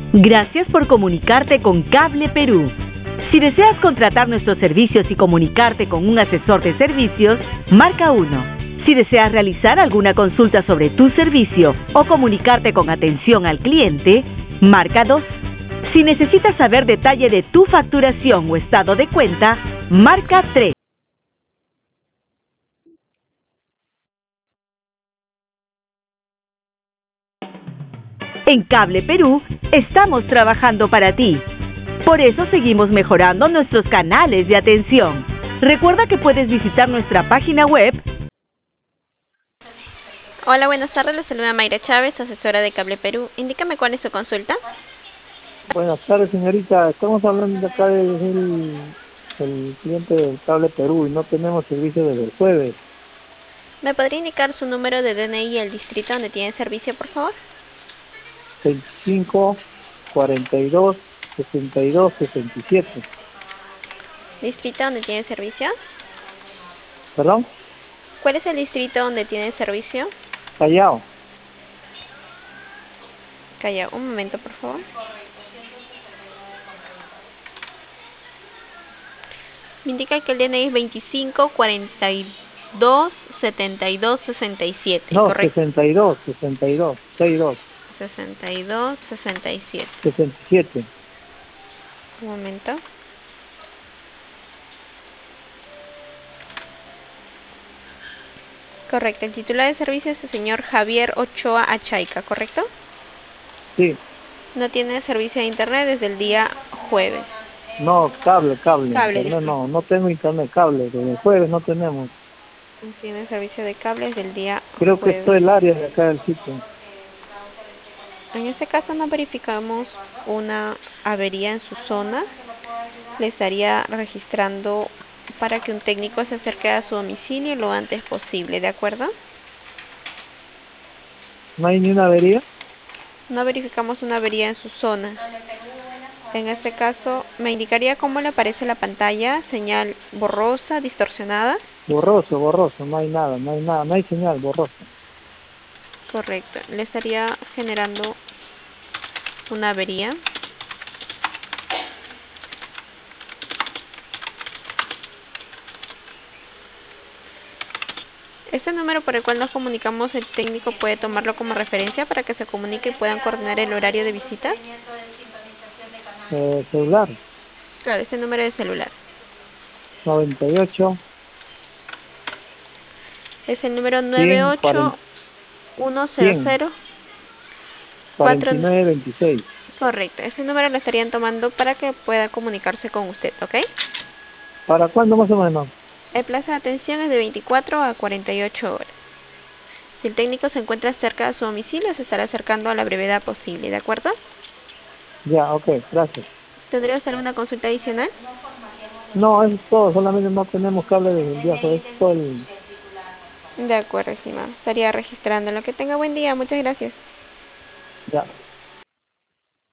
Gracias por comunicarte con Cable Perú. Si deseas contratar nuestros servicios y comunicarte con un asesor de servicios, marca 1. Si deseas realizar alguna consulta sobre tu servicio o comunicarte con atención al cliente, marca 2. Si necesitas saber detalle de tu facturación o estado de cuenta, marca 3. En Cable Perú estamos trabajando para ti. Por eso seguimos mejorando nuestros canales de atención. Recuerda que puedes visitar nuestra página web. Hola, buenas tardes. Les saluda Mayra Chávez, asesora de Cable Perú. Indícame cuál es su consulta. Buenas tardes, señorita. Estamos hablando de acá del cliente del Cable Perú y no tenemos servicio desde el jueves. ¿Me podría indicar su número de DNI y el distrito donde tiene servicio, por favor? 25 42 62 67. ¿Distrito donde tiene servicio? ¿Perdón? ¿Cuál es el distrito donde tiene servicio? Callao. Calla, un momento, por favor. Me indica que el DNI es 25 42 72 67. No, ¿Correcto? 62, 62, 62. 62 67. 67. Un momento. Correcto, el titular de servicio es el señor Javier Ochoa Achaica, ¿correcto? Sí. No tiene servicio de internet desde el día jueves. No, cable. Cable, Internet no tengo internet, cable. Desde el jueves no tenemos. No tiene servicio de cable desde el día Creo que jueves. esto es el área de acá del sitio. En este caso no verificamos una avería en su zona. Le estaría registrando para que un técnico se acerque a su domicilio lo antes posible, ¿de acuerdo? ¿No hay ni una avería? No verificamos una avería en su zona. En este caso, ¿me indicaría cómo le aparece la pantalla? ¿Señal borrosa, distorsionada? Borroso, no hay nada, no hay señal, borroso. Correcto. Le estaría generando una avería. Este número por el cual nos comunicamos, el técnico puede tomarlo como referencia para que se comunique y puedan coordinar el horario de visita. Celular. Claro, este número de celular. 98. Es el número 100, 98100 49 26. Correcto, ese número lo estarían tomando para que pueda comunicarse con usted, ¿ok? ¿Para cuándo más o menos? El plazo de atención es de 24 a 48 horas. Si el técnico se encuentra cerca de su domicilio, se estará acercando a la brevedad posible, ¿de acuerdo? Ya, ok, gracias. ¿Tendría usted alguna consulta adicional? No, eso es todo, solamente no tenemos cable desde el día, es todo el... De acuerdo, estimado. Estaría registrando. Lo que tenga buen día. Muchas gracias. Ya.